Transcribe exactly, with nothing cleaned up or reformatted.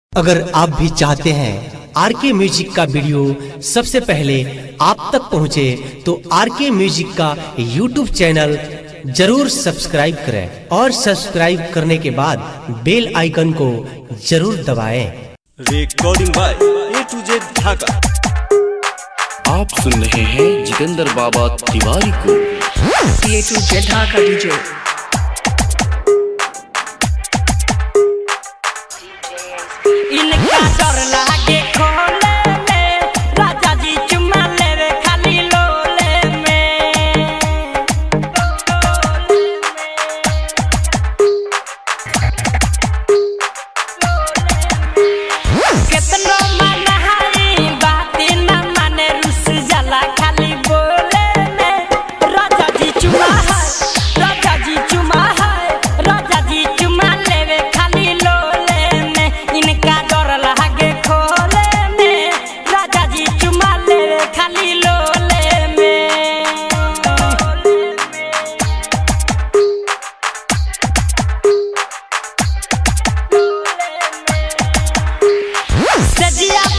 अगर आप भी चाहते हैं आर के म्यूजिक का वीडियो सबसे पहले आप तक पहुंचे तो आर के म्यूजिक का यूट्यूब चैनल जरूर सब्सक्राइब करें और सब्सक्राइब करने के बाद बेल आइकन को जरूर दबाएं। Recording by A to Z Dhaka. आप सुन रहे हैं जितेंद्र बाबा तिवारी को। A to Z Dhaka DJ. इनका डर लागे खोले में, राजा जी चुम्मा लेवे खाली लोले में। कितनो मनाई बात न माने, रुस जाला खाली बोले में। राजा जी चुम्मा है, राजा जी चुम्मा है, राजा जी चुम्मा लेवे खाली लोले में। इनका डर लागे खोले में, राजा जी चुम्मा लेवे खाली लोले में। सजिया